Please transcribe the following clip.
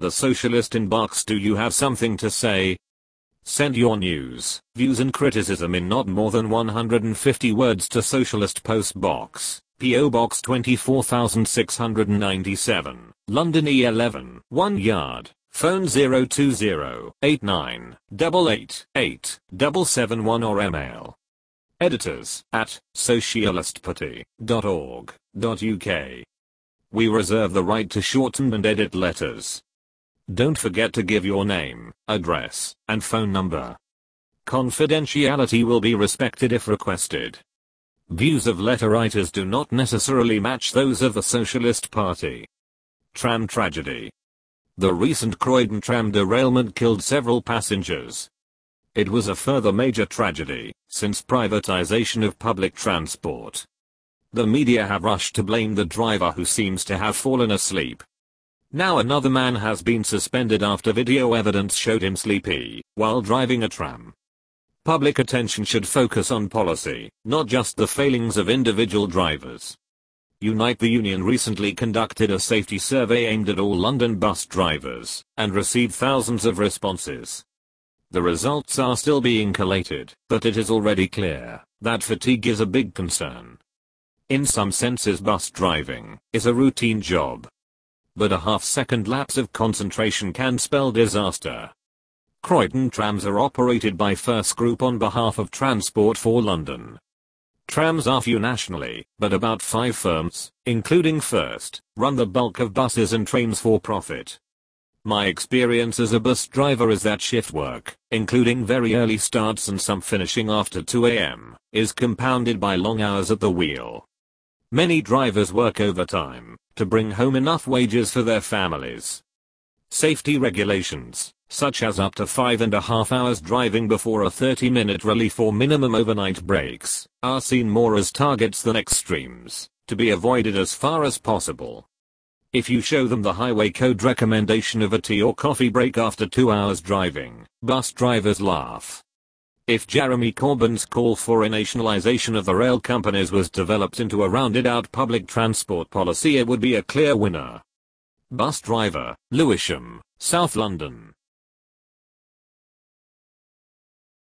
The Socialist Inbox. Do you have something to say? Send your news, views and criticism in not more than 150 words to Socialist Post Box, P.O. Box 24697, London E11, 1 Yard, phone 020-8988-8771 or email editors@socialistparty.org.uk. We reserve the right to shorten and edit letters. Don't forget to give your name, address, and phone number. Confidentiality will be respected if requested. Views of letter writers do not necessarily match those of the Socialist Party. Tram tragedy. The recent Croydon tram derailment killed several passengers. It was a further major tragedy since privatization of public transport. The media have rushed to blame the driver who seems to have fallen asleep. Now another man has been suspended after video evidence showed him sleepy while driving a tram. Public attention should focus on policy, not just the failings of individual drivers. Unite the Union recently conducted a safety survey aimed at all London bus drivers and received thousands of responses. The results are still being collated, but it is already clear that fatigue is a big concern. In some senses, bus driving is a routine job. But a half-second lapse of concentration can spell disaster. Croydon trams are operated by First Group on behalf of Transport for London. Trams are few nationally, but about 5 firms, including First, run the bulk of buses and trains for profit. My experience as a bus driver is that shift work, including very early starts and some finishing after 2 a.m., is compounded by long hours at the wheel. Many drivers work overtime to bring home enough wages for their families. Safety regulations, such as up to 5.5 hours driving before a 30-minute relief or minimum overnight breaks, are seen more as targets than extremes, to be avoided as far as possible. If you show them the highway code recommendation of a tea or coffee break after 2 hours driving, bus drivers laugh. If Jeremy Corbyn's call for a nationalisation of the rail companies was developed into a rounded-out public transport policy, it would be a clear winner. Bus driver, Lewisham, South London.